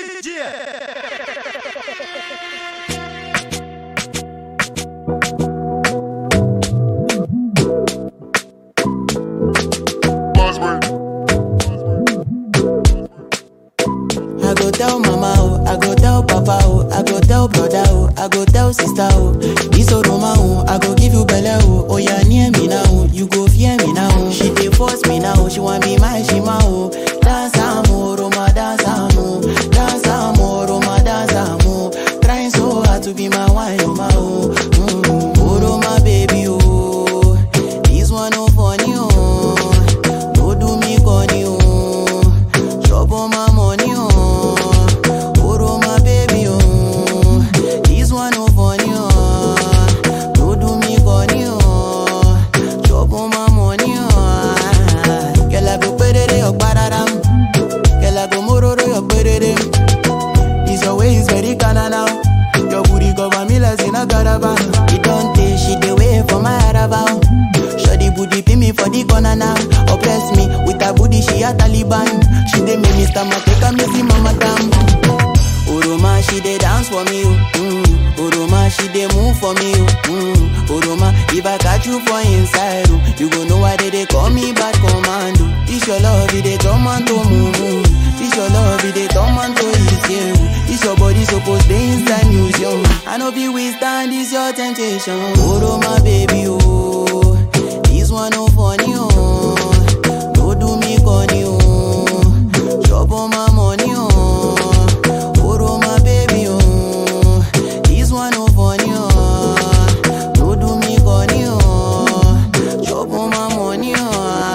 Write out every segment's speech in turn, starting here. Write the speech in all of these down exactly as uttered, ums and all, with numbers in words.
I go tell mama, oh, I go tell papa, oh, I go tell brother, oh, I go tell sister, oh. This Oroma, oh, I go give you belle, oh. Oh, yeah, near me now, oh, you go fear me now. Oh. She dey force me now, oh, she want be my shima, oh. Dance amo, Roma, dance amo, dance amo, Roma, dance amo. Trying so hard to be my wine, oh, my oh. Mm. Oroma, baby, oh. This one no funny, oh. No do me corny, oh. Trouble my money, oh. It don't take, she dey wait for my arrival. Shawty booty pin me for the corner now. Oppress me with her booty, she a Taliban. She dey make me stomach take a messy mama damn. Oroma, she dey dance for me, mm. Oroma, she dey move for me, mm. Oroma, if I catch you for inside, oh, you go know why they dey call me bad commando. This your love, it dey turn man to mumu. This your love, it dey turn man to easy. This your body supposed to inside museum. I know be withstand this your temptation. Oroma, baby, oh. This one no funny, oh. No do me corny, oh. Chop on my money, oh. Oroma, baby, oh. This one no funny, oh. No do me corny, oh. Chop on my money, oh.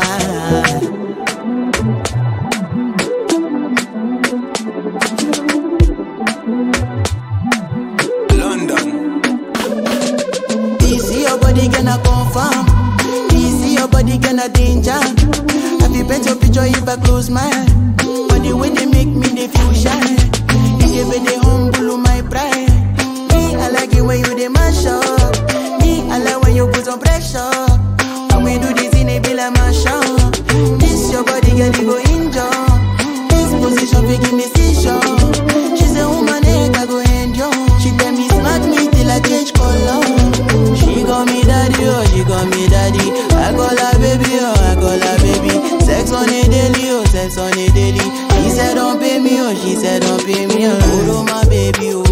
Gonna confirm, easy your body gonna danger. Have you paint your picture if I close my eye? But the way they make me they feel shy. It's the way they humble my pride. Me I like it when you they mash up. Me I like when you put on pressure. When we do this in a be like mash up. This your body girl you go injure. This position we give me seizure. She's a woman egg I go endure. She tell me smack me till I change color. She call me daddy, oh, she call me daddy. I call her baby, oh, I call her baby. Sex on a daily, oh, sex on a daily. She said don't pay me, oh, she said don't pay me, oh. Oroma, baby, oh.